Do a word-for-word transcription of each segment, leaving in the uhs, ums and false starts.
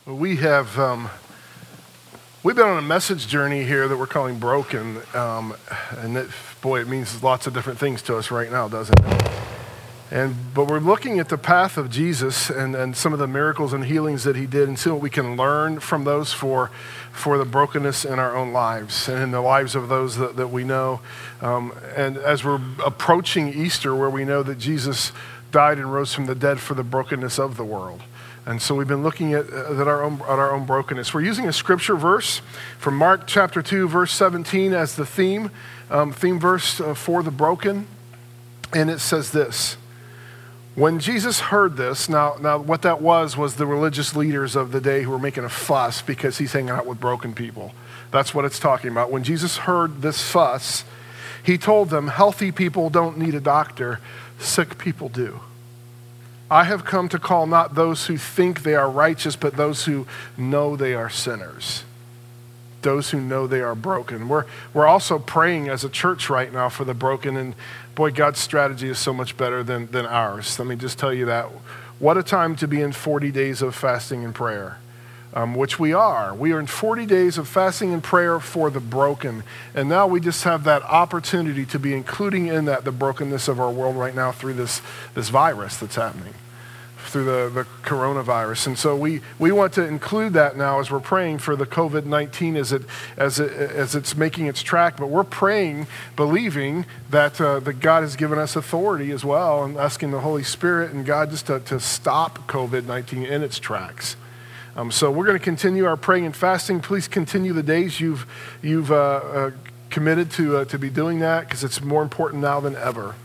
We have um, we've been on a message journey here that we're calling Broken, um, and it, boy, it means lots of different things to us right now, doesn't it? And but we're looking at the path of Jesus and, and some of the miracles and healings that he did, and see what we can learn from those for for the brokenness in our own lives and in the lives of those that, that we know. Um, and as we're approaching Easter, where we know that Jesus died and rose from the dead for the brokenness of the world. And so we've been looking at, uh, at, our own, at our own brokenness. We're using a scripture verse from Mark chapter two, verse seventeen as the theme, um, theme verse uh, for the broken. And it says this: when Jesus heard this, now, now what that was, was the religious leaders of the day who were making a fuss because he's hanging out with broken people. That's what it's talking about. When Jesus heard this fuss, he told them, healthy people don't need a doctor, sick people do. I have come to call not those who think they are righteous, but those who know they are sinners. Those who know they are broken. We're, we're also praying as a church right now for the broken, and boy, God's strategy is so much better than, than ours. Let me just tell you that. What a time to be in forty days of fasting and prayer, um, which we are. We are in forty days of fasting and prayer for the broken, and now we just have that opportunity to be including in that the brokenness of our world right now through this, this virus that's happening, through the, the coronavirus. And so we, we want to include that now as we're praying for the covid nineteen as it as it as it's making its track. But we're praying, believing that uh, that God has given us authority as well, and asking the Holy Spirit and God just to, to stop covid nineteen in its tracks. Um, so we're going to continue our praying and fasting. Please continue the days you've you've uh, uh, committed to uh, to be doing that, because it's more important now than ever.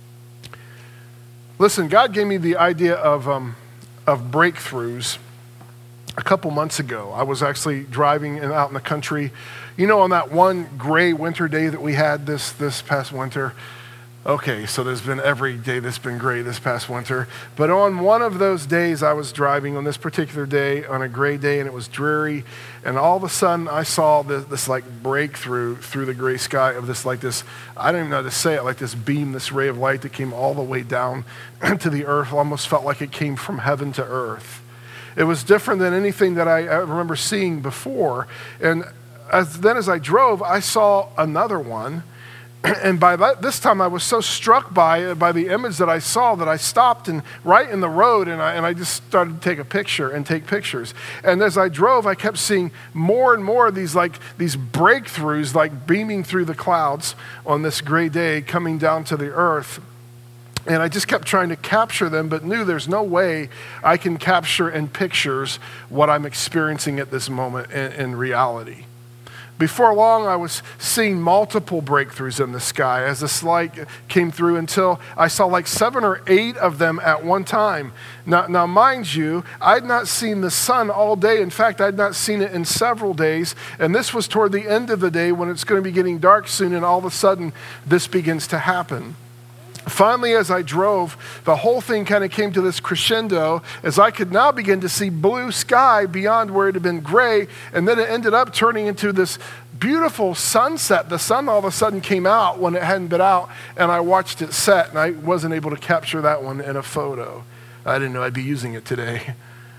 Listen, God gave me the idea of um, of breakthroughs a couple months ago. I was actually driving in, out in the country. You know, on that one gray winter day that we had this this past winter. Okay, so there's been every day that's been gray this past winter. But on one of those days, I was driving on this particular day, on a gray day, and it was dreary. And all of a sudden, I saw this, this like breakthrough through the gray sky of this, like this, I don't even know how to say it, like this beam, this ray of light that came all the way down to the earth. Almost felt like it came from heaven to earth. It was different than anything that I, I remember seeing before. And as, then as I drove, I saw another one. And by that, this time I was so struck by by the image that I saw that I stopped and right in the road, and I, and I just started to take a picture and take pictures. And as I drove, I kept seeing more and more of these like these breakthroughs like beaming through the clouds on this gray day coming down to the earth. And I just kept trying to capture them, but knew there's no way I can capture in pictures what I'm experiencing at this moment in, in reality. Before long, I was seeing multiple breakthroughs in the sky as this light came through, until I saw like seven or eight of them at one time. Now, now, mind you, I'd not seen the sun all day. In fact, I'd not seen it in several days. And this was toward the end of the day when it's going to be getting dark soon, and all of a sudden, this begins to happen. Finally, as I drove, the whole thing kind of came to this crescendo as I could now begin to see blue sky beyond where it had been gray, and then it ended up turning into this beautiful sunset. The sun all of a sudden came out when it hadn't been out, and I watched it set, and I wasn't able to capture that one in a photo. I didn't know I'd be using it today.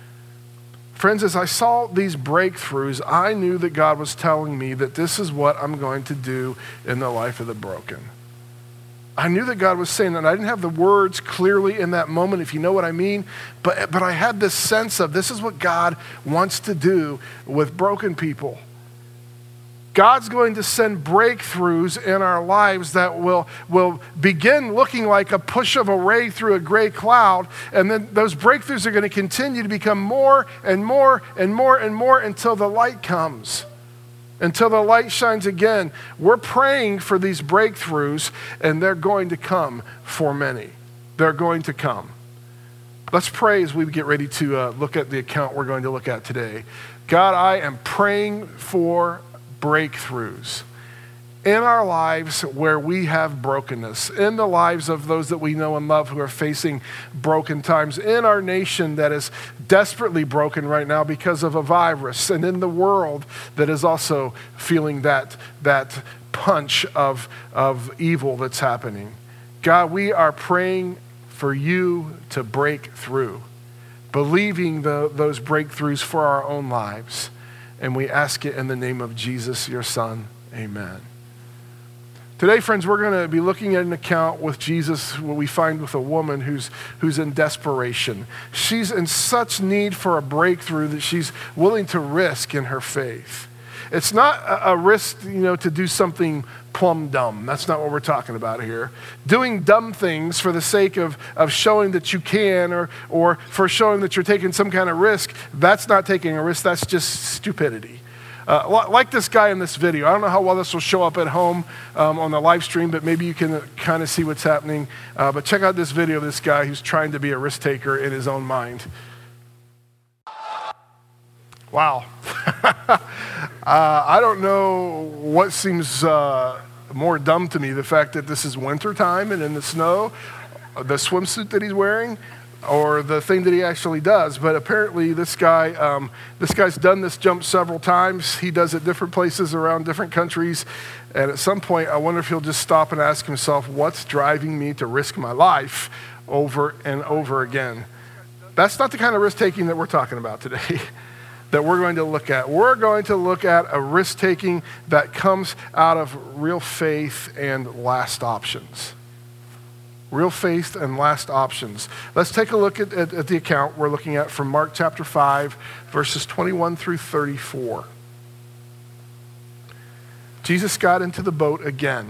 Friends, as I saw these breakthroughs, I knew that God was telling me that this is what I'm going to do in the life of the broken. I knew that God was saying, and I didn't have the words clearly in that moment, if you know what I mean, but, but I had this sense of this is what God wants to do with broken people. God's going to send breakthroughs in our lives that will, will begin looking like a push of a ray through a gray cloud, and then those breakthroughs are going to continue to become more and more and more and more until the light comes. Until the light shines again. We're praying for these breakthroughs, and they're going to come for many. They're going to come. Let's pray as we get ready to uh, look at the account we're going to look at today. God, I am praying for breakthroughs in our lives where we have brokenness, in the lives of those that we know and love who are facing broken times, in our nation that is desperately broken right now because of a virus, and in the world that is also feeling that, that punch of, of evil that's happening. God, we are praying for you to break through. believing the, those breakthroughs for our own lives. And we ask it in the name of Jesus, your Son. Amen. Today, friends, we're going to be looking at an account with Jesus, what we find with a woman who's, who's in desperation. She's in such need for a breakthrough that she's willing to risk in her faith. It's not a, a risk, you know, to do something plumb dumb. That's not what we're talking about here. Doing dumb things for the sake of, of showing that you can or, or for showing that you're taking some kind of risk, that's not taking a risk, that's just stupidity. Uh, like this guy in this video. I don't know how well this will show up at home um, on the live stream, but maybe you can kind of see what's happening. Uh, but check out this video of this guy who's trying to be a risk taker in his own mind. Wow. uh, I don't know what seems uh, more dumb to me, the fact that this is winter time and in the snow, the swimsuit that he's wearing, or the thing that he actually does. But apparently this guy, um, this guy's done this jump several times. He does it different places around different countries. And at some point, I wonder if he'll just stop and ask himself, what's driving me to risk my life over and over again? That's not the kind of risk-taking that we're talking about today, that we're going to look at. We're going to look at a risk-taking that comes out of real faith and last options. Real faith and last options. Let's take a look at, at, at the account we're looking at from Mark chapter five, verses twenty-one through thirty-four. Jesus got into the boat again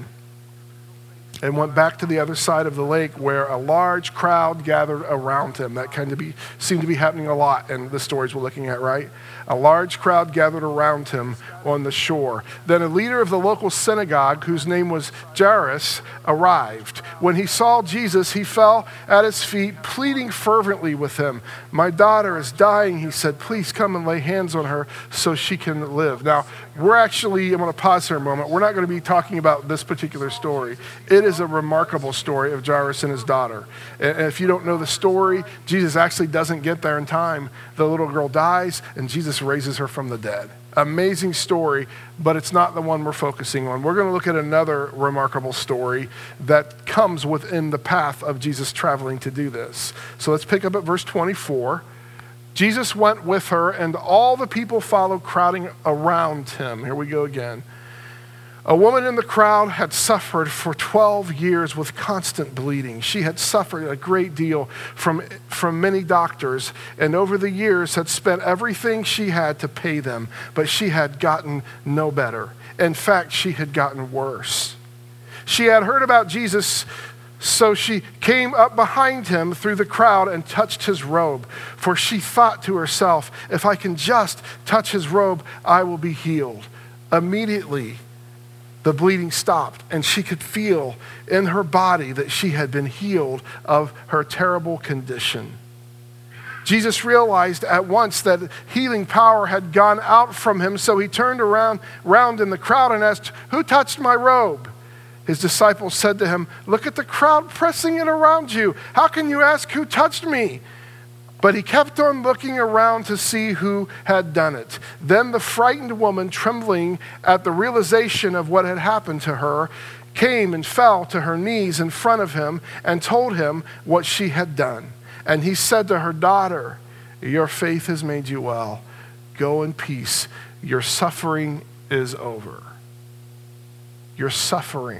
and went back to the other side of the lake where a large crowd gathered around him. That kind of be, seemed to be happening a lot in the stories we're looking at, right? A large crowd gathered around him on the shore. Then a leader of the local synagogue, whose name was Jairus, arrived. When he saw Jesus, he fell at his feet, pleading fervently with him. "My daughter is dying," he said. "Please come and lay hands on her so she can live." Now, we're actually, I'm going to pause here a moment. We're not going to be talking about this particular story. It is a remarkable story of Jairus and his daughter. And if you don't know the story, Jesus actually doesn't get there in time. The little girl dies, and Jesus raises her from the dead. Amazing story, but it's not the one we're focusing on. We're going to look at another remarkable story that comes within the path of Jesus traveling to do this. So let's pick up at verse twenty-four. Jesus went with her, and all the people followed, crowding around him. Here we go again. A woman in the crowd had suffered for twelve years with constant bleeding. She had suffered a great deal from, from many doctors, and over the years had spent everything she had to pay them, but she had gotten no better. In fact, she had gotten worse. She had heard about Jesus, so she came up behind him through the crowd and touched his robe, for she thought to herself, "If I can just touch his robe, I will be healed." Immediately, the bleeding stopped, and she could feel in her body that she had been healed of her terrible condition. Jesus realized at once that healing power had gone out from him, so he turned around, around in the crowd and asked, "Who touched my robe?" His disciples said to him, "Look at the crowd pressing it around you. How can you ask who touched me?" But he kept on looking around to see who had done it. Then the frightened woman, trembling at the realization of what had happened to her, came and fell to her knees in front of him and told him what she had done. And he said to her, "Daughter, your faith has made you well. Go in peace. Your suffering is over." Your suffering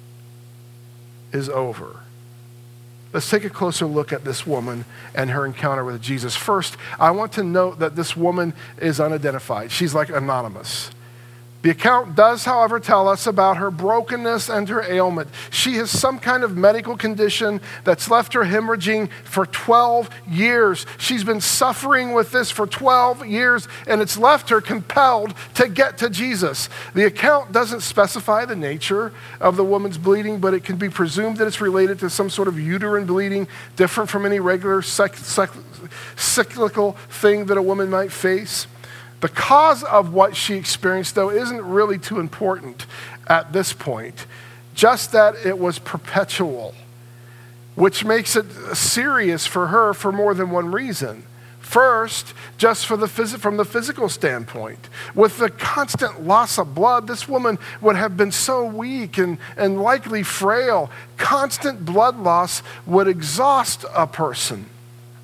is over. Let's take a closer look at this woman and her encounter with Jesus. First, I want to note that this woman is unidentified. She's like anonymous. The account does, however, tell us about her brokenness and her ailment. She has some kind of medical condition that's left her hemorrhaging for twelve years. She's been suffering with this for twelve years, and it's left her compelled to get to Jesus. The account doesn't specify the nature of the woman's bleeding, but it can be presumed that it's related to some sort of uterine bleeding, different from any regular cyc- cyc- cyclical thing that a woman might face. The cause of what she experienced, though, isn't really too important at this point, just that it was perpetual, which makes it serious for her for more than one reason. First, just for the phys- from the physical standpoint. With the constant loss of blood, this woman would have been so weak and, and likely frail. Constant blood loss would exhaust a person.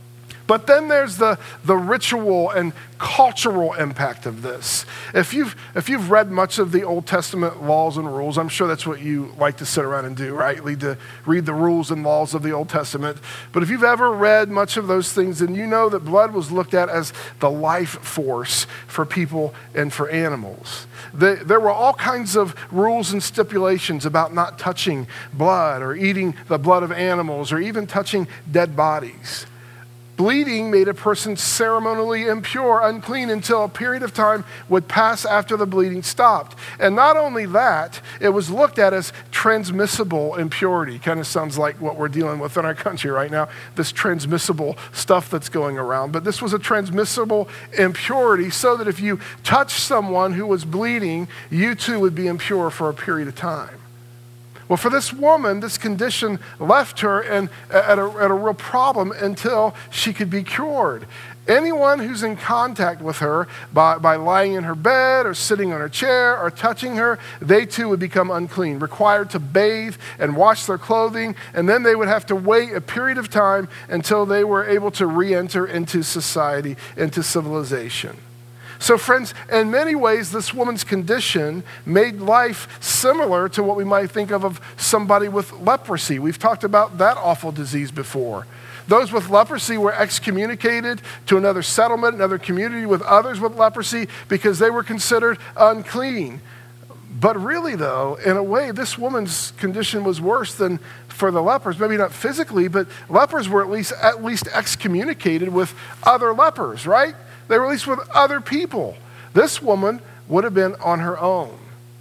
But then there's the, the ritual and cultural impact of this. If you've, if you've read much of the Old Testament laws and rules, I'm sure that's what you like to sit around and do, right? Lead to read the rules and laws of the Old Testament. But if you've ever read much of those things, then you know that blood was looked at as the life force for people and for animals. The, there were all kinds of rules and stipulations about not touching blood or eating the blood of animals or even touching dead bodies. Bleeding made a person ceremonially impure, unclean, until a period of time would pass after the bleeding stopped. And not only that, it was looked at as transmissible impurity. Kind of sounds like what we're dealing with in our country right now, this transmissible stuff that's going around. But this was a transmissible impurity, so that if you touched someone who was bleeding, you too would be impure for a period of time. Well, for this woman, this condition left her in, at, a, at a real problem until she could be cured. Anyone who's in contact with her by, by lying in her bed or sitting on her chair or touching her, they too would become unclean, required to bathe and wash their clothing, and then they would have to wait a period of time until they were able to re-enter into society, into civilization. So friends, in many ways, this woman's condition made life similar to what we might think of of somebody with leprosy. We've talked about that awful disease before. Those with leprosy were excommunicated to another settlement, another community with others with leprosy because they were considered unclean. But really, though, in a way, this woman's condition was worse than for the lepers. Maybe not physically, but lepers were at least, at least excommunicated with other lepers, right? They were released with other people. This woman would have been on her own.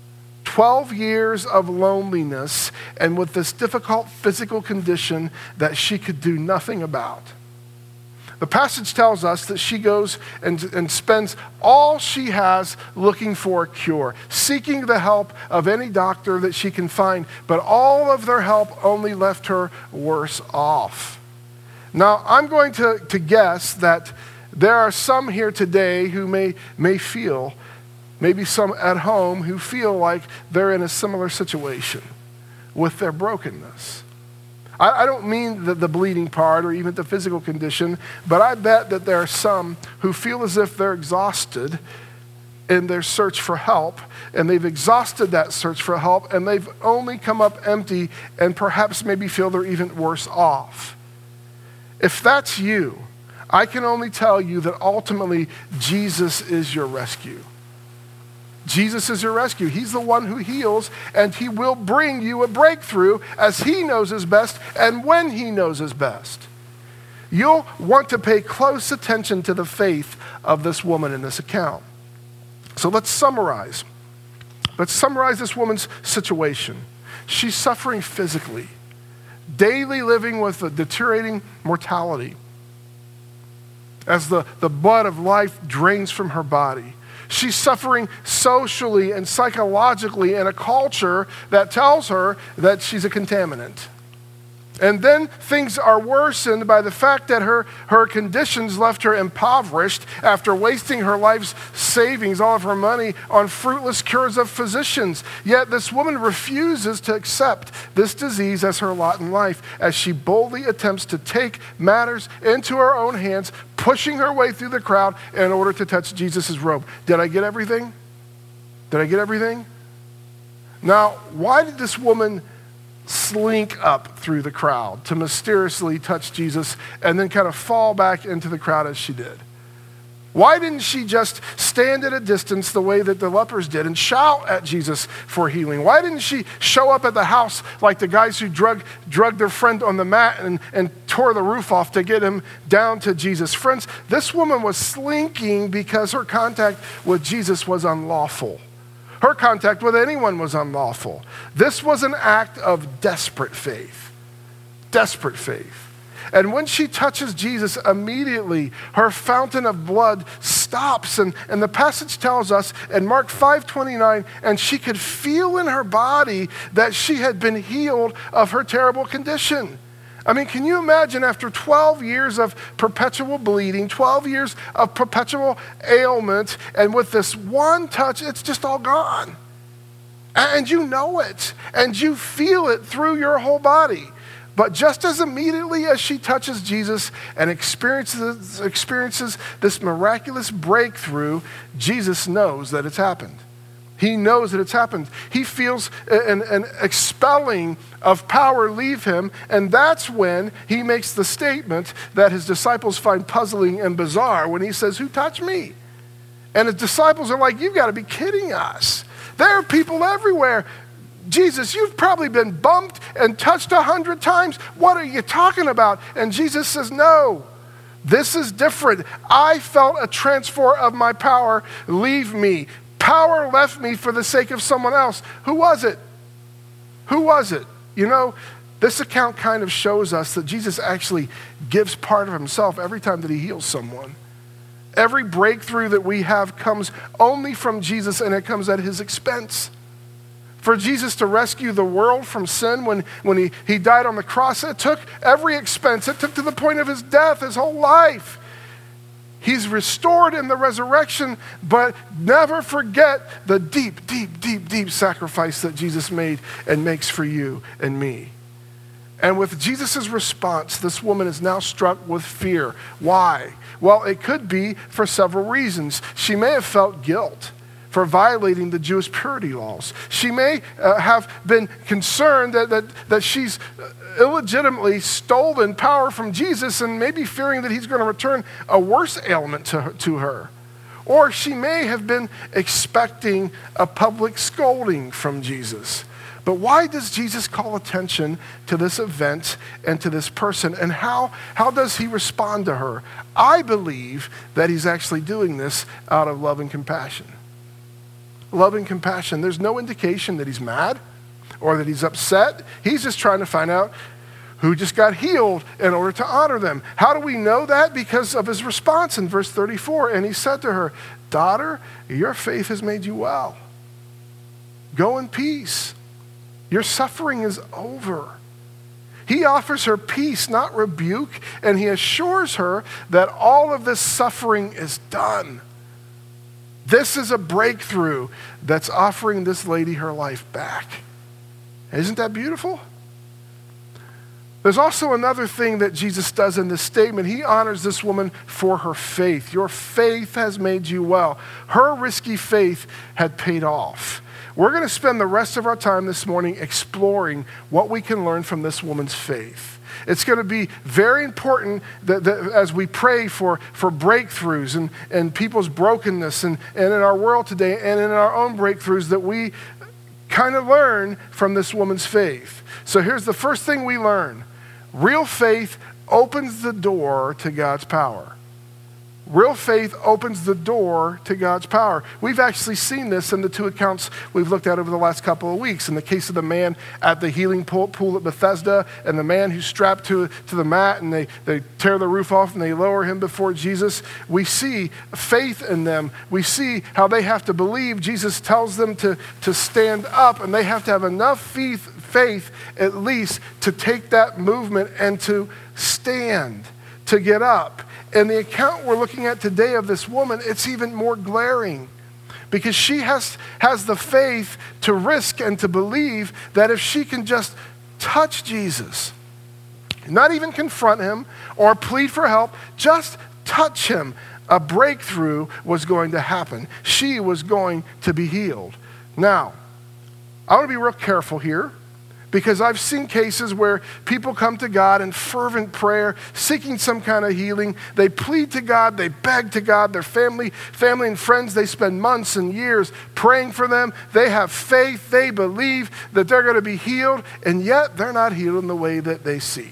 Twelve years of loneliness and with this difficult physical condition that she could do nothing about. The passage tells us that she goes and, and spends all she has looking for a cure, seeking the help of any doctor that she can find, but all of their help only left her worse off. Now, I'm going to, to guess that there are some here today who may, may feel, maybe some at home, who feel like they're in a similar situation with their brokenness. I, I don't mean the, the bleeding part or even the physical condition, but I bet that there are some who feel as if they're exhausted in their search for help, and they've exhausted that search for help, and they've only come up empty and perhaps maybe feel they're even worse off. If that's you, I can only tell you that ultimately Jesus is your rescue. Jesus is your rescue. He's the one who heals, and he will bring you a breakthrough as he knows is best and when he knows is best. You'll want to pay close attention to the faith of this woman in this account. So let's summarize. Let's summarize this woman's situation. She's suffering physically, daily living with a deteriorating mortality, as the, the blood of life drains from her body. She's suffering socially and psychologically in a culture that tells her that she's a contaminant. And then things are worsened by the fact that her, her conditions left her impoverished after wasting her life's savings, all of her money, on fruitless cures of physicians. Yet this woman refuses to accept this disease as her lot in life, as she boldly attempts to take matters into her own hands, pushing her way through the crowd in order to touch Jesus' robe. Did I get everything? Did I get everything? Now, why did this woman slink up through the crowd to mysteriously touch Jesus and then kind of fall back into the crowd as she did? Why didn't she just stand at a distance the way that the lepers did and shout at Jesus for healing? Why didn't she show up at the house like the guys who drug, drug their friend on the mat and, and tore the roof off to get him down to Jesus? Friends, this woman was slinking because her contact with Jesus was unlawful. Her contact with anyone was unlawful. This was an act of desperate faith. Desperate faith. And when she touches Jesus, immediately her fountain of blood stops. And, and the passage tells us in Mark five twenty-nine, and she could feel in her body that she had been healed of her terrible condition. I mean, can you imagine after twelve years of perpetual bleeding, twelve years of perpetual ailment, and with this one touch, it's just all gone. And you know it, and you feel it through your whole body. But just as immediately as she touches Jesus and experiences, experiences this miraculous breakthrough, Jesus knows that it's happened. He knows that it's happened. He feels an, an expelling of power leave him, and that's when he makes the statement that his disciples find puzzling and bizarre when he says, "Who touched me?" And his disciples are like, "You've got to be kidding us. There are people everywhere. Jesus, you've probably been bumped and touched a hundred times. What are you talking about?" And Jesus says, "No, this is different. I felt a transfer of my power leave me. Power left me for the sake of someone else." Who was it? Who was it? You know, this account kind of shows us that Jesus actually gives part of himself every time that he heals someone. Every breakthrough that we have comes only from Jesus, and it comes at his expense. For Jesus to rescue the world from sin when, when he, he died on the cross, it took every expense. It took to the point of his death, his whole life. He's restored in the resurrection, but never forget the deep, deep, deep, deep sacrifice that Jesus made and makes for you and me. And with Jesus' response, this woman is now struck with fear. Why? Well, it could be for several reasons. She may have felt guilt for violating the Jewish purity laws. She may uh, have been concerned that, that, that she's illegitimately stolen power from Jesus, and maybe fearing that he's going to return a worse ailment to her, to her. Or she may have been expecting a public scolding from Jesus. But why does Jesus call attention to this event and to this person? And how, how does he respond to her? I believe that he's actually doing this out of love and compassion. Love and compassion. There's no indication that he's mad or that he's upset. He's just trying to find out who just got healed in order to honor them. How do we know that? Because of his response in verse thirty-four. And he said to her, "Daughter, your faith has made you well. Go in peace. Your suffering is over." He offers her peace, not rebuke, and he assures her that all of this suffering is done. This is a breakthrough that's offering this lady her life back. Isn't that beautiful? There's also another thing that Jesus does in this statement. He honors this woman for her faith. Your faith has made you well. Her risky faith had paid off. We're going to spend the rest of our time this morning exploring what we can learn from this woman's faith. It's going to be very important that, that as we pray for, for breakthroughs and, and people's brokenness and, and in our world today and in our own breakthroughs, that we kind of learn from this woman's faith. So here's the first thing we learn. Real faith opens the door to God's power. Real faith opens the door to God's power. We've actually seen this in the two accounts we've looked at over the last couple of weeks. In the case of the man at the healing pool, pool at Bethesda, and the man who's strapped to, to the mat, and they, they tear the roof off and they lower him before Jesus. We see faith in them. We see how they have to believe. Jesus tells them to, to stand up, and they have to have enough faith, faith at least to take that movement and to stand, to get up. In the account we're looking at today of this woman, it's even more glaring because she has, has the faith to risk and to believe that if she can just touch Jesus, not even confront him or plead for help, just touch him, a breakthrough was going to happen. She was going to be healed. Now, I want to be real careful here, because I've seen cases where people come to God in fervent prayer, seeking some kind of healing. They plead to God, they beg to God, their family, family and friends, they spend months and years praying for them. They have faith, they believe that they're going to be healed, and yet they're not healed in the way that they seek.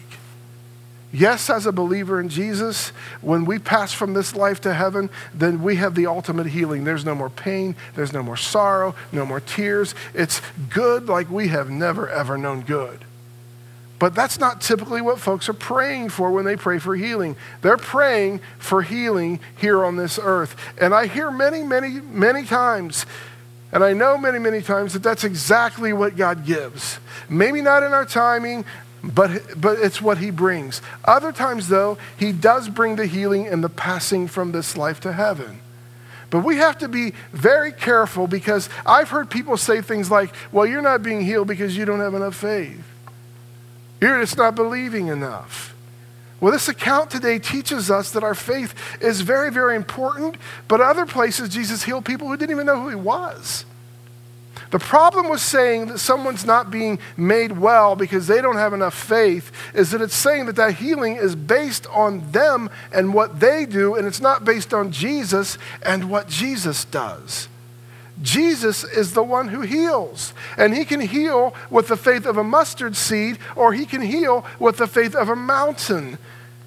Yes, as a believer in Jesus, when we pass from this life to heaven, then we have the ultimate healing. There's no more pain. There's no more sorrow, no more tears. It's good like we have never, ever known good. But that's not typically what folks are praying for when they pray for healing. They're praying for healing here on this earth. And I hear many, many, many times, and I know many, many times that that's exactly what God gives. Maybe not in our timing, But, but it's what he brings. Other times, though, he does bring the healing and the passing from this life to heaven. But we have to be very careful, because I've heard people say things like, well, you're not being healed because you don't have enough faith. You're just not believing enough. Well, this account today teaches us that our faith is very, very important, but other places Jesus healed people who didn't even know who he was. The problem with saying that someone's not being made well because they don't have enough faith is that it's saying that that healing is based on them and what they do, and it's not based on Jesus and what Jesus does. Jesus is the one who heals, and he can heal with the faith of a mustard seed, or he can heal with the faith of a mountain,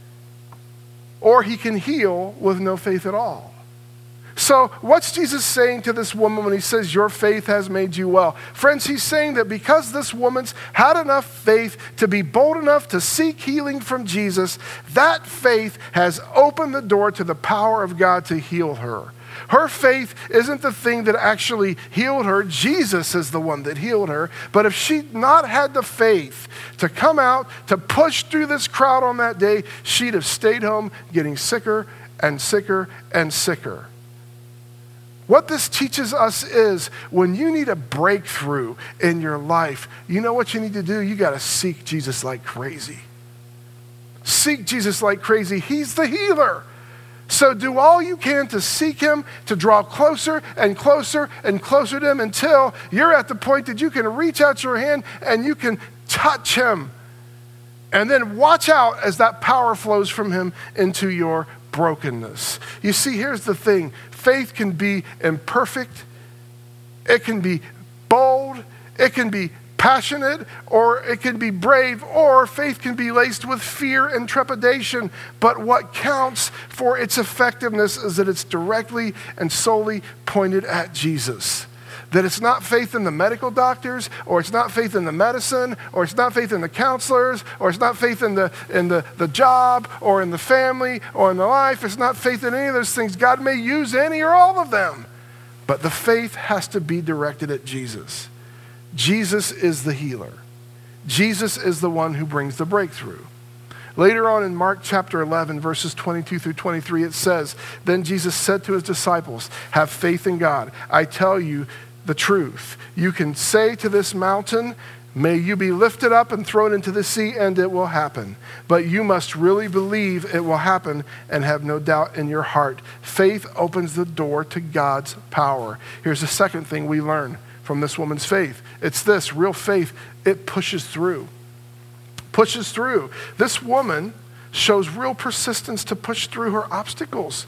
or he can heal with no faith at all. So what's Jesus saying to this woman when he says, your faith has made you well? Friends, he's saying that because this woman's had enough faith to be bold enough to seek healing from Jesus, that faith has opened the door to the power of God to heal her. Her faith isn't the thing that actually healed her. Jesus is the one that healed her. But if she'd not had the faith to come out, to push through this crowd on that day, she'd have stayed home getting sicker and sicker and sicker. What this teaches us is when you need a breakthrough in your life, you know what you need to do? You got to seek Jesus like crazy. Seek Jesus like crazy. He's the healer. So do all you can to seek him, to draw closer and closer and closer to him until you're at the point that you can reach out your hand and you can touch him. And then watch out as that power flows from him into your brokenness. You see, here's the thing. Faith can be imperfect. It can be bold. It can be passionate, or it can be brave, or faith can be laced with fear and trepidation. But what counts for its effectiveness is that it's directly and solely pointed at Jesus. That it's not faith in the medical doctors, or it's not faith in the medicine, or it's not faith in the counselors, or it's not faith in the in the, the job, or in the family, or in the life. It's not faith in any of those things. God may use any or all of them. But the faith has to be directed at Jesus. Jesus is the healer. Jesus is the one who brings the breakthrough. Later on in Mark chapter eleven, verses twenty-two through twenty-three, it says, then Jesus said to his disciples, have faith in God. I tell you the truth. You can say to this mountain, may you be lifted up and thrown into the sea, and it will happen. But you must really believe it will happen and have no doubt in your heart. Faith opens the door to God's power. Here's the second thing we learn from this woman's faith. It's this, real faith, it pushes through. Pushes through. This woman shows real persistence to push through her obstacles.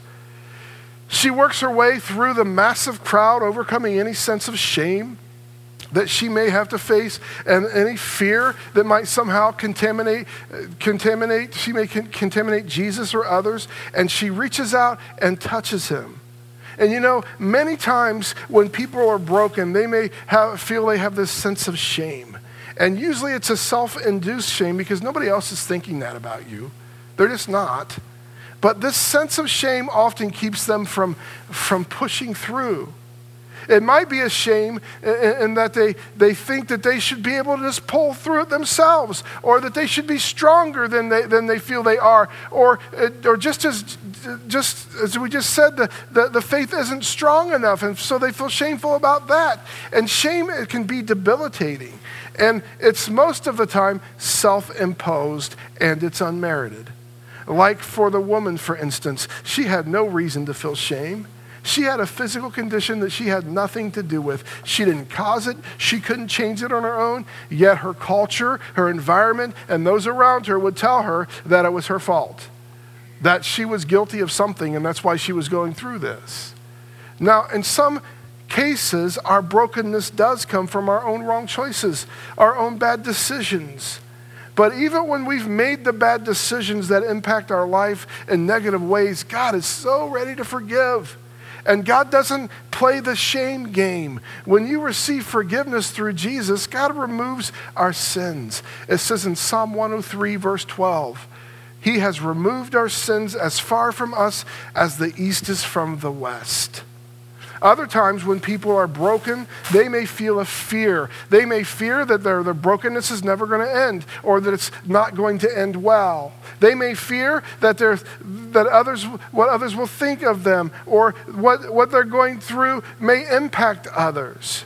She works her way through the massive crowd, overcoming any sense of shame that she may have to face and any fear that might somehow contaminate, contaminate, she may con- contaminate Jesus or others. And she reaches out and touches him. And you know, many times when people are broken, they may have, feel they have this sense of shame. And usually it's a self-induced shame because nobody else is thinking that about you. They're just not. But this sense of shame often keeps them from, from pushing through. It might be a shame in, in that they, they think that they should be able to just pull through it themselves, or that they should be stronger than they, than they feel they are, or, or just as just as we just said, the, the, the faith isn't strong enough, and so they feel shameful about that. And shame, it can be debilitating. And it's most of the time self-imposed, and it's unmerited. Like for the woman, for instance, she had no reason to feel shame. She had a physical condition that she had nothing to do with. She didn't cause it. She couldn't change it on her own. Yet her culture, her environment, and those around her would tell her that it was her fault, that she was guilty of something, and that's why she was going through this. Now, in some cases, our brokenness does come from our own wrong choices, our own bad decisions. But even when we've made the bad decisions that impact our life in negative ways, God is so ready to forgive. And God doesn't play the shame game. When you receive forgiveness through Jesus, God removes our sins. It says in Psalm one oh three, verse twelve, he has removed our sins as far from us as the east is from the west. Other times when people are broken, they may feel a fear. They may fear that their, their brokenness is never going to end, or that it's not going to end well. They may fear that that others, what others will think of them, or what, what they're going through may impact others.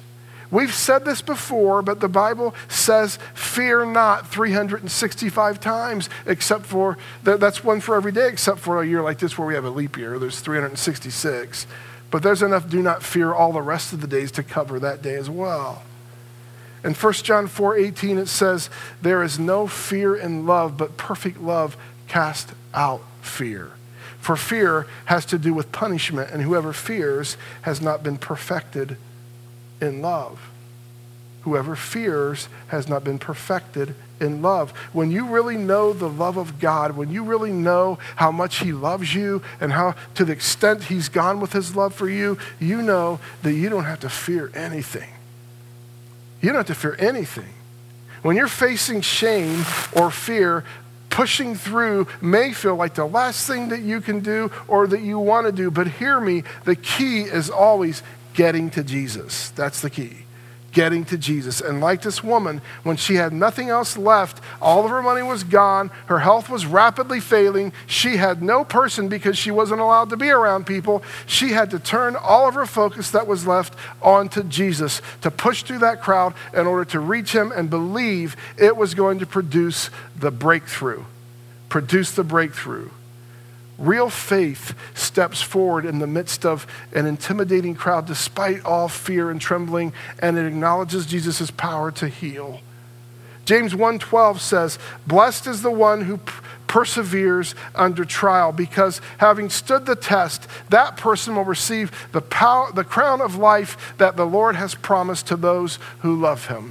We've said this before, but the Bible says, fear not three hundred sixty-five times, except for, that's one for every day, except for a year like this where we have a leap year. There's three hundred sixty-six. But there's enough do not fear all the rest of the days to cover that day as well. In First John four eighteen, it says, there is no fear in love, but perfect love casts out fear. For fear has to do with punishment, and whoever fears has not been perfected in love. Whoever fears has not been perfected in love. When you really know the love of God, when you really know how much he loves you and how to the extent he's gone with his love for you, you know that you don't have to fear anything. You don't have to fear anything. When you're facing shame or fear, pushing through may feel like the last thing that you can do or that you want to do, but hear me, the key is always getting to Jesus. That's the key. Getting to Jesus. And like this woman, when she had nothing else left, all of her money was gone, her health was rapidly failing, she had no person because she wasn't allowed to be around people. She had to turn all of her focus that was left onto Jesus to push through that crowd in order to reach him and believe it was going to produce the breakthrough. Produce the breakthrough. Real faith steps forward in the midst of an intimidating crowd despite all fear and trembling, and it acknowledges Jesus' power to heal. James one twelve says, blessed is the one who p- perseveres under trial, because having stood the test, that person will receive the power, the crown of life that the Lord has promised to those who love him.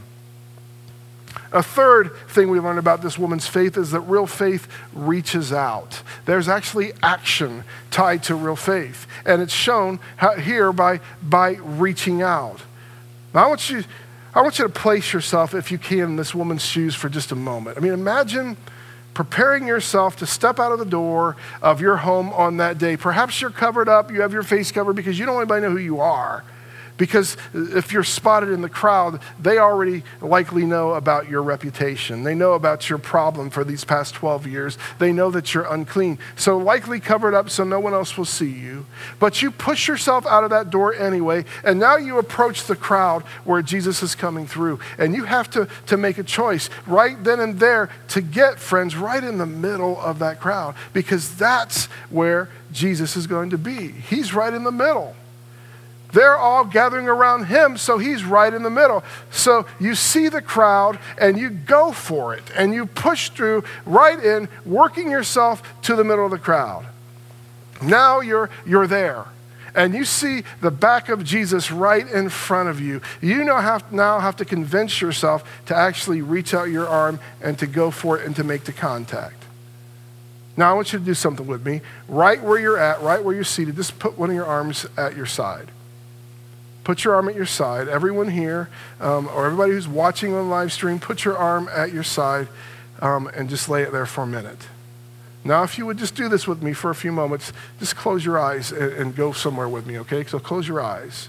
A third thing we learn about this woman's faith is that real faith reaches out. There's actually action tied to real faith, and it's shown here by, by reaching out. Now, I want you, I want you to place yourself, if you can, in this woman's shoes for just a moment. I mean, imagine preparing yourself to step out of the door of your home on that day. Perhaps you're covered up, you have your face covered because you don't want anybody to know who you are. Because if you're spotted in the crowd, they already likely know about your reputation. They know about your problem for these past twelve years. They know that you're unclean. So likely covered up so no one else will see you. But you push yourself out of that door anyway, and now you approach the crowd where Jesus is coming through. And you have to, to make a choice right then and there to get, friends, right in the middle of that crowd, because that's where Jesus is going to be. He's right in the middle. They're all gathering around him, so he's right in the middle. So you see the crowd and you go for it and you push through right in, working yourself to the middle of the crowd. Now you're, you're there. And you see the back of Jesus right in front of you. You now have, now have to convince yourself to actually reach out your arm and to go for it and to make the contact. Now I want you to do something with me. Right where you're at, right where you're seated, just put one of your arms at your side. Put your arm at your side. Everyone here, um, or everybody who's watching on live stream, put your arm at your side um, and just lay it there for a minute. Now, if you would just do this with me for a few moments, just close your eyes and, and go somewhere with me, okay? So close your eyes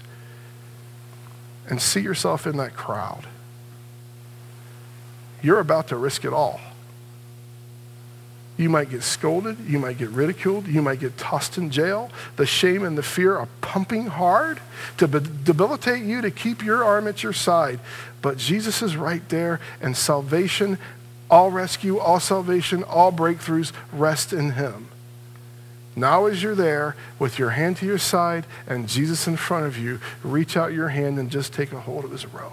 and see yourself in that crowd. You're about to risk it all. You might get scolded. You might get ridiculed. You might get tossed in jail. The shame and the fear are pumping hard to be- debilitate you to keep your arm at your side. But Jesus is right there, and salvation, all rescue, all salvation, all breakthroughs rest in him. Now as you're there with your hand to your side and Jesus in front of you, reach out your hand and just take a hold of his robe.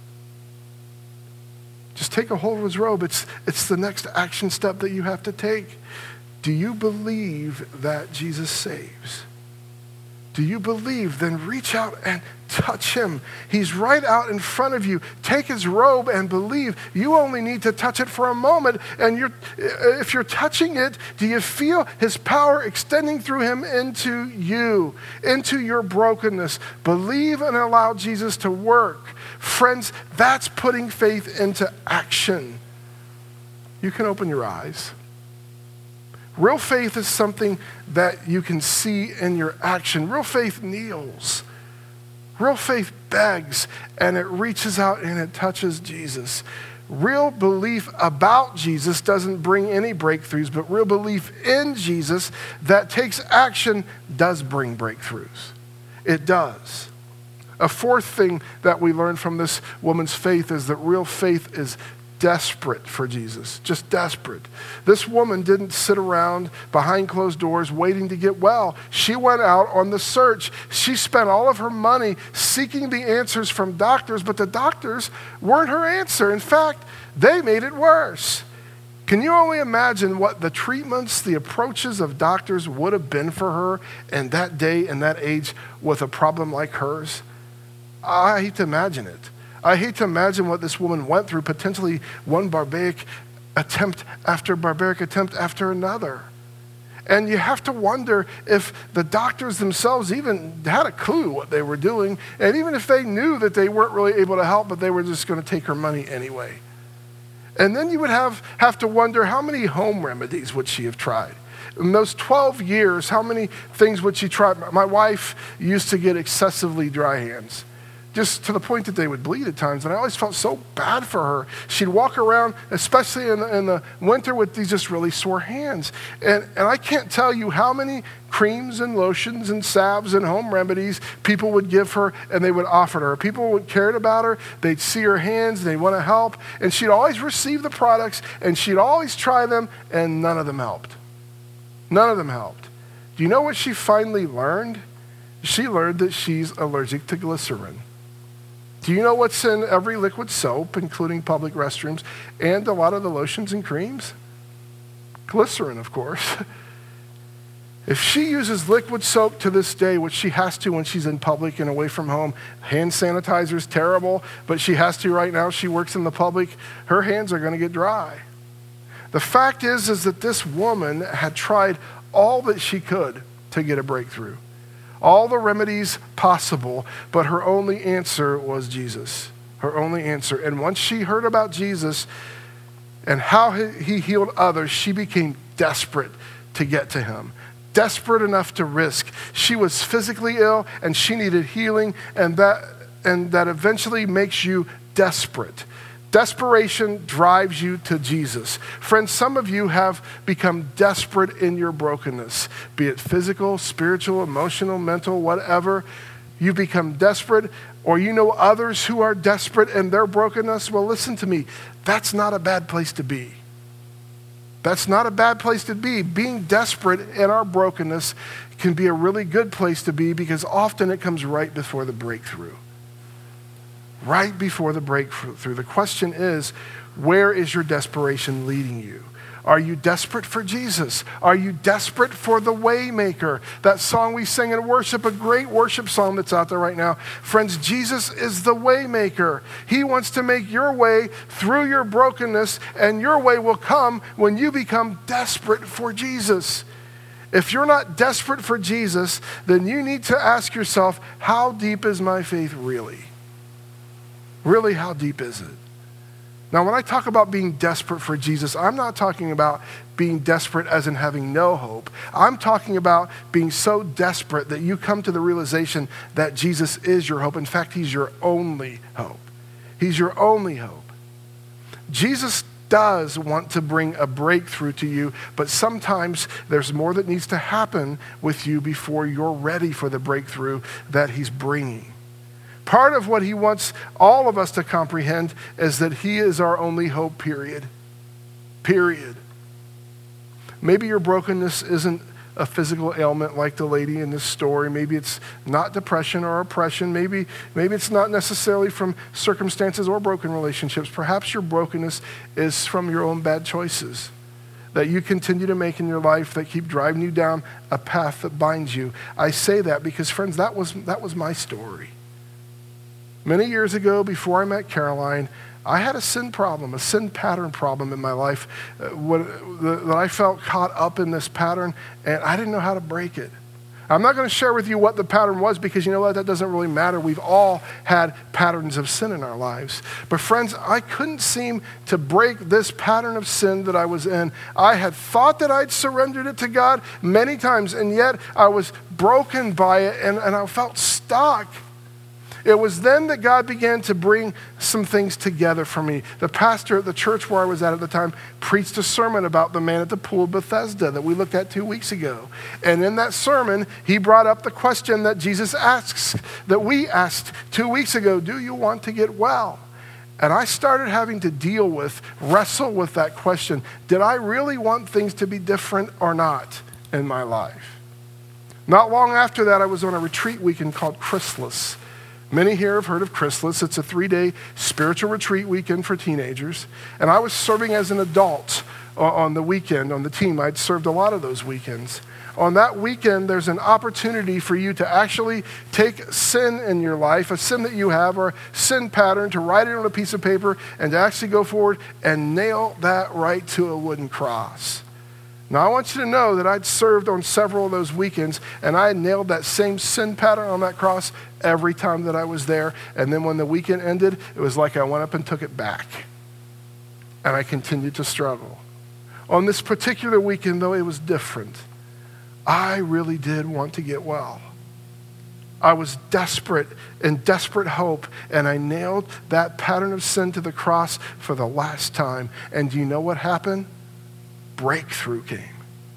Just take a hold of his robe. It's, it's the next action step that you have to take. Do you believe that Jesus saves? Do you believe? Then reach out and touch him. He's right out in front of you. Take his robe and believe. You only need to touch it for a moment. And you're, if you're touching it, do you feel his power extending through him into you, into your brokenness? Believe and allow Jesus to work. Friends, that's putting faith into action. You can open your eyes. Real faith is something that you can see in your action. Real faith kneels. Real faith begs, and it reaches out and it touches Jesus. Real belief about Jesus doesn't bring any breakthroughs, but real belief in Jesus that takes action does bring breakthroughs. It does. A fourth thing that we learn from this woman's faith is that real faith is desperate for Jesus, just desperate. This woman didn't sit around behind closed doors waiting to get well. She went out on the search. She spent all of her money seeking the answers from doctors, but the doctors weren't her answer. In fact, they made it worse. Can you only imagine what the treatments, the approaches of doctors would have been for her in that day and that age with a problem like hers? I hate to imagine it. I hate to imagine what this woman went through, potentially one barbaric attempt after barbaric attempt after another. And you have to wonder if the doctors themselves even had a clue what they were doing, and even if they knew that they weren't really able to help, but they were just going to take her money anyway. And then you would have, have to wonder, how many home remedies would she have tried? In those twelve years, how many things would she try? My wife used to get excessively dry hands, just to the point that they would bleed at times. And I always felt so bad for her. She'd walk around, especially in the, in the winter, with these just really sore hands. And, and I can't tell you how many creams and lotions and salves and home remedies people would give her and they would offer to her. People would cared about her. They'd see her hands. They'd want to help. And she'd always receive the products and she'd always try them, and none of them helped. None of them helped. Do you know what she finally learned? She learned that she's allergic to glycerin. Do you know what's in every liquid soap, including public restrooms, and a lot of the lotions and creams? Glycerin, of course. If she uses liquid soap to this day, which she has to when she's in public and away from home, hand sanitizer is terrible, but she has to right now. She works in the public. Her hands are going to get dry. The fact is, is that this woman had tried all that she could to get a breakthrough. All the remedies possible, but her only answer was Jesus. Her only answer. And once she heard about Jesus and how he healed others, she became desperate to get to him. Desperate enough to risk. She was physically ill and she needed healing, and that, and that eventually makes you desperate. Desperation drives you to Jesus. Friends, some of you have become desperate in your brokenness, be it physical, spiritual, emotional, mental, whatever. You become desperate, or you know others who are desperate in their brokenness. Well, listen to me. That's not a bad place to be. That's not a bad place to be. Being desperate in our brokenness can be a really good place to be, because often it comes right before the breakthrough. Right before the breakthrough. The question is, where is your desperation leading you? Are you desperate for Jesus? Are you desperate for the Waymaker? That song we sing in worship, a great worship song that's out there right now. Friends, Jesus is the Waymaker. He wants to make your way through your brokenness, and your way will come when you become desperate for Jesus. If you're not desperate for Jesus, then you need to ask yourself, how deep is my faith really? Really, how deep is it? Now, when I talk about being desperate for Jesus, I'm not talking about being desperate as in having no hope. I'm talking about being so desperate that you come to the realization that Jesus is your hope. In fact, he's your only hope. He's your only hope. Jesus does want to bring a breakthrough to you, but sometimes there's more that needs to happen with you before you're ready for the breakthrough that he's bringing. Part of what he wants all of us to comprehend is that he is our only hope, period. Period. Maybe your brokenness isn't a physical ailment like the lady in this story. Maybe it's not depression or oppression. Maybe, maybe it's not necessarily from circumstances or broken relationships. Perhaps your brokenness is from your own bad choices that you continue to make in your life that keep driving you down a path that binds you. I say that because, friends, that was, that was my story. Many years ago, before I met Caroline, I had a sin problem, a sin pattern problem in my life uh, what, the, that I felt caught up in this pattern, and I didn't know how to break it. I'm not going to share with you what the pattern was, because you know what? That doesn't really matter. We've all had patterns of sin in our lives. But friends, I couldn't seem to break this pattern of sin that I was in. I had thought that I'd surrendered it to God many times, and yet I was broken by it, and, and I felt stuck. It was then that God began to bring some things together for me. The pastor at the church where I was at at the time preached a sermon about the man at the pool of Bethesda that we looked at two weeks ago. And in that sermon, he brought up the question that Jesus asks, that we asked two weeks ago, do you want to get well? And I started having to deal with, wrestle with that question. Did I really want things to be different or not in my life? Not long after that, I was on a retreat weekend called Chrysalis. Many here have heard of Chrysalis. It's a three-day spiritual retreat weekend for teenagers. And I was serving as an adult on the weekend, on the team. I'd served a lot of those weekends. On that weekend, there's an opportunity for you to actually take sin in your life, a sin that you have, or a sin pattern, to write it on a piece of paper and to actually go forward and nail that right to a wooden cross. Now, I want you to know that I'd served on several of those weekends, and I had nailed that same sin pattern on that cross every time that I was there. And then when the weekend ended, it was like I went up and took it back. And I continued to struggle. On this particular weekend, though, it was different. I really did want to get well. I was desperate, in desperate hope, and I nailed that pattern of sin to the cross for the last time. And do you know what happened? Breakthrough came.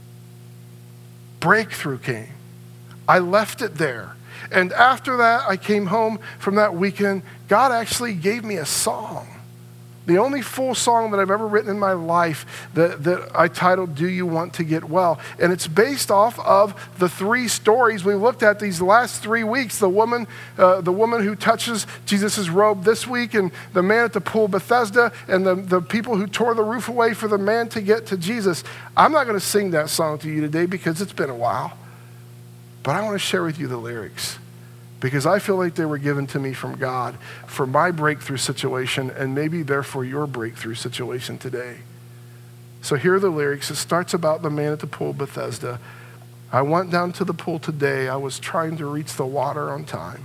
Breakthrough came. I left it there. And after that, I came home from that weekend. God actually gave me a song. The only full song that I've ever written in my life that, that I titled, Do You Want to Get Well? And it's based off of the three stories we looked at these last three weeks. The woman, uh, the woman who touches Jesus' robe this week, and the man at the pool of Bethesda, and the, the people who tore the roof away for the man to get to Jesus. I'm not going to sing that song to you today because it's been a while. But I want to share with you the lyrics, because I feel like they were given to me from God for my breakthrough situation, and maybe therefore your breakthrough situation today. So here are the lyrics. It starts about the man at the pool of Bethesda. I went down to the pool today. I was trying to reach the water on time,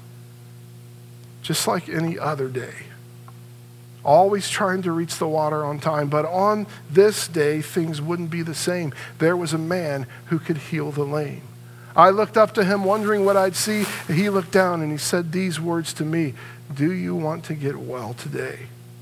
just like any other day. Always trying to reach the water on time. But on this day, things wouldn't be the same. There was a man who could heal the lame. I looked up to him wondering what I'd see. He looked down and he said these words to me. Do you want to get well today?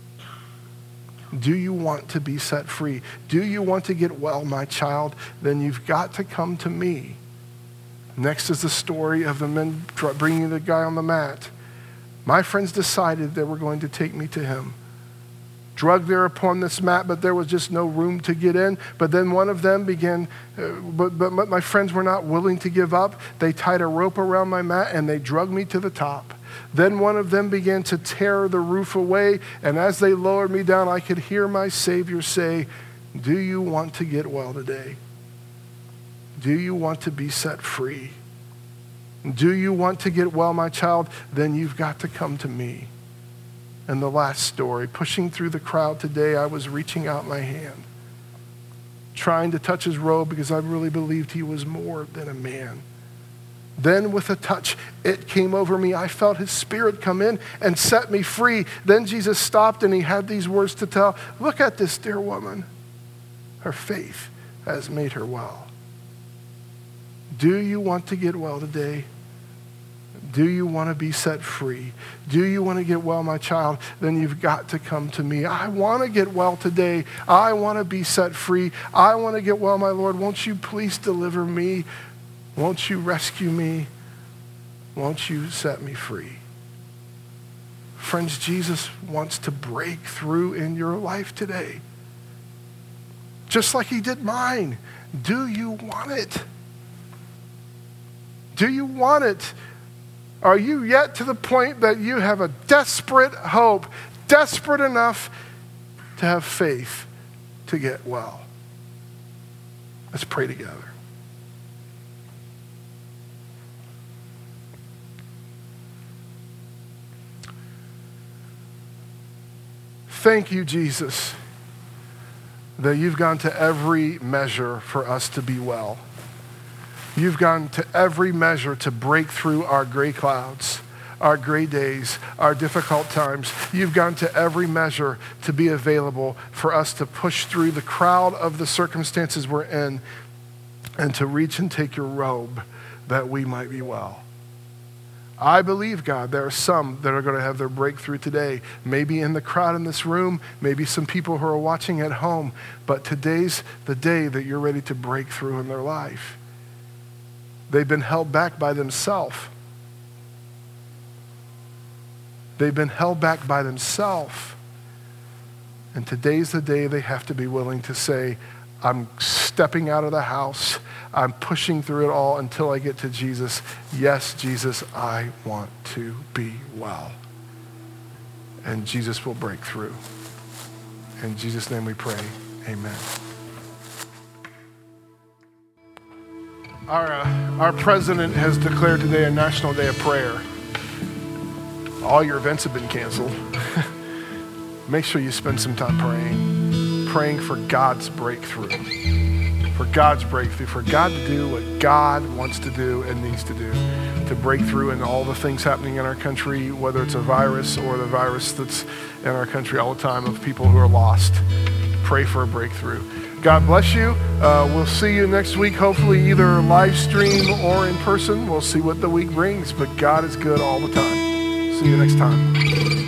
Do you want to be set free? Do you want to get well, my child? Then you've got to come to me. Next is the story of the men bringing the guy on the mat. My friends decided they were going to take me to him. Drugged there upon this mat, but there was just no room to get in. But then one of them began, uh, but, but my friends were not willing to give up. They tied a rope around my mat and they drugged me to the top. Then one of them began to tear the roof away, and as they lowered me down, I could hear my Savior say, do you want to get well today? Do you want to be set free? Do you want to get well, my child? Then you've got to come to me. And the last story, pushing through the crowd today, I was reaching out my hand, trying to touch his robe because I really believed he was more than a man. Then with a touch, it came over me. I felt his spirit come in and set me free. Then Jesus stopped and he had these words to tell. Look at this dear woman. Her faith has made her well. Do you want to get well today? Do you want to be set free? Do you want to get well, my child? Then you've got to come to me. I want to get well today. I want to be set free. I want to get well, my Lord. Won't you please deliver me? Won't you rescue me? Won't you set me free? Friends, Jesus wants to break through in your life today, just like he did mine. Do you want it? Do you want it? Are you yet to the point that you have a desperate hope, desperate enough to have faith to get well? Let's pray together. Thank you, Jesus, that you've gone to every measure for us to be well. You've gone to every measure to break through our gray clouds, our gray days, our difficult times. You've gone to every measure to be available for us to push through the crowd of the circumstances we're in and to reach and take your robe that we might be well. I believe, God, there are some that are going to have their breakthrough today. Maybe in the crowd in this room, maybe some people who are watching at home. But today's the day that you're ready to break through in their life. They've been held back by themselves. They've been held back by themselves. And today's the day they have to be willing to say, I'm stepping out of the house. I'm pushing through it all until I get to Jesus. Yes, Jesus, I want to be well. And Jesus will break through. In Jesus' name we pray, amen. Our, uh, our president has declared today a national day of prayer. All your events have been canceled. Make sure you spend some time praying, praying for God's breakthrough, for God's breakthrough, for God to do what God wants to do and needs to do, to break through in all the things happening in our country, whether it's a virus or the virus that's in our country all the time of people who are lost. Pray for a breakthrough. God bless you. Uh, we'll see you next week, hopefully either live stream or in person. We'll see what the week brings, but God is good all the time. See you next time.